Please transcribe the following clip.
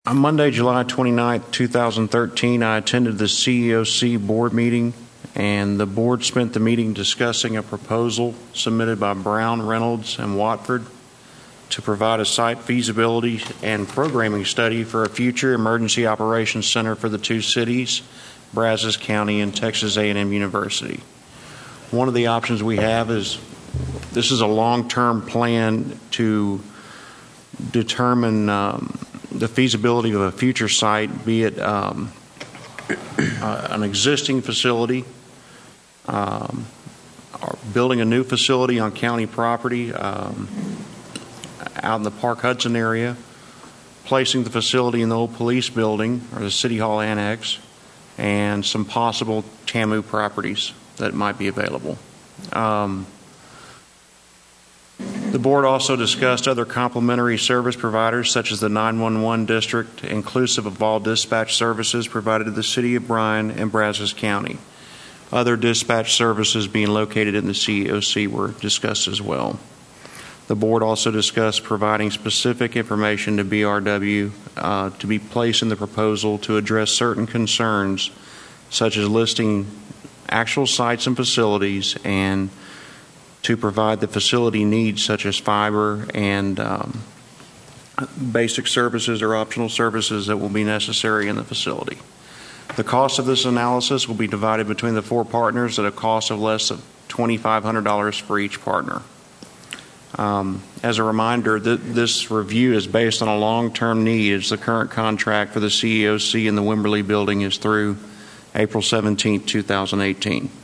On Monday, July 29, 2013, I attended the CEOC board meeting, and the board spent the meeting discussing a proposal submitted by Brown, Reynolds, and Watford to provide a site feasibility and programming study for a future emergency operations center for the two cities, Brazos County and Texas A&M University. One of the options we have is this is a long-term plan to determine the feasibility of a future site, be it an existing facility, or building a new facility on county property out in the Park Hudson area, placing the facility in the old police building or the City Hall Annex, and some possible TAMU properties that might be available. The board also discussed other complementary service providers such as the 911 district, inclusive of all dispatch services provided to the City of Bryan and Brazos County. Other dispatch services being located in the CEOC were discussed as well. The board also discussed providing specific information to BRW to be placed in the proposal to address certain concerns such as listing actual sites and facilities, and to provide the facility needs such as fiber and basic services or optional services that will be necessary in the facility. The cost of this analysis will be divided between the four partners at a cost of less than $2,500 for each partner. As a reminder, this review is based on a long-term need, as the current contract for the CEOC in the Wimberley building is through April 17, 2018.